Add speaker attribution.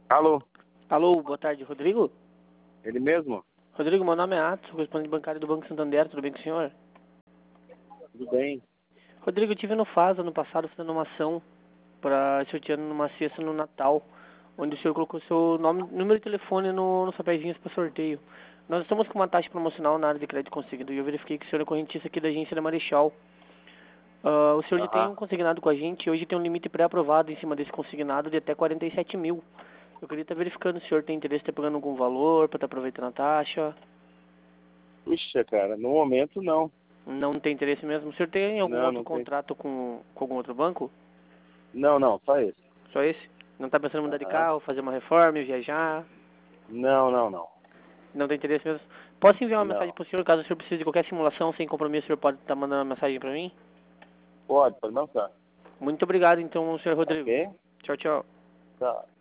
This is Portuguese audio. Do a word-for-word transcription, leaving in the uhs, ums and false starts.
Speaker 1: Alô,
Speaker 2: Alô, boa tarde, Rodrigo?
Speaker 1: ele mesmo?
Speaker 2: Rodrigo, meu nome é Atos, correspondente bancário do Banco Santander, tudo bem com o senhor?
Speaker 1: Tudo bem?
Speaker 2: Rodrigo, eu estive no F A S ano passado fazendo uma ação para sorteando numa cesta no Natal, onde o senhor colocou seu nome, número de telefone no, nos papeizinhos para sorteio. Nós estamos com uma taxa promocional na área de crédito consignado e eu verifiquei que o senhor é correntista aqui da agência da Marechal. Ah, o senhor já tem
Speaker 1: Aham.
Speaker 2: um consignado com a gente e hoje tem um limite pré-aprovado em cima desse consignado de até quarenta e sete mil. Eu queria estar verificando se o senhor tem interesse em estar pegando algum valor para estar aproveitando a taxa.
Speaker 1: Puxa, cara, no momento não.
Speaker 2: Não tem interesse mesmo? O senhor tem algum
Speaker 1: Não,
Speaker 2: outro
Speaker 1: não tem.
Speaker 2: contrato com, com algum outro banco?
Speaker 1: Não, não, só esse.
Speaker 2: Só esse? Não está pensando em mudar de
Speaker 1: Aham.
Speaker 2: carro, fazer uma reforma, viajar?
Speaker 1: Não, não, não.
Speaker 2: Não tem interesse mesmo? Posso enviar uma mensagem
Speaker 1: Não.
Speaker 2: para o senhor, caso o senhor precise de qualquer simulação, sem compromisso, o senhor pode estar mandando uma mensagem para mim?
Speaker 1: Pode, pode lançar.
Speaker 2: Muito obrigado, então, senhor Rodrigo.
Speaker 1: Ok?
Speaker 2: Tchau, tchau.
Speaker 1: Tá.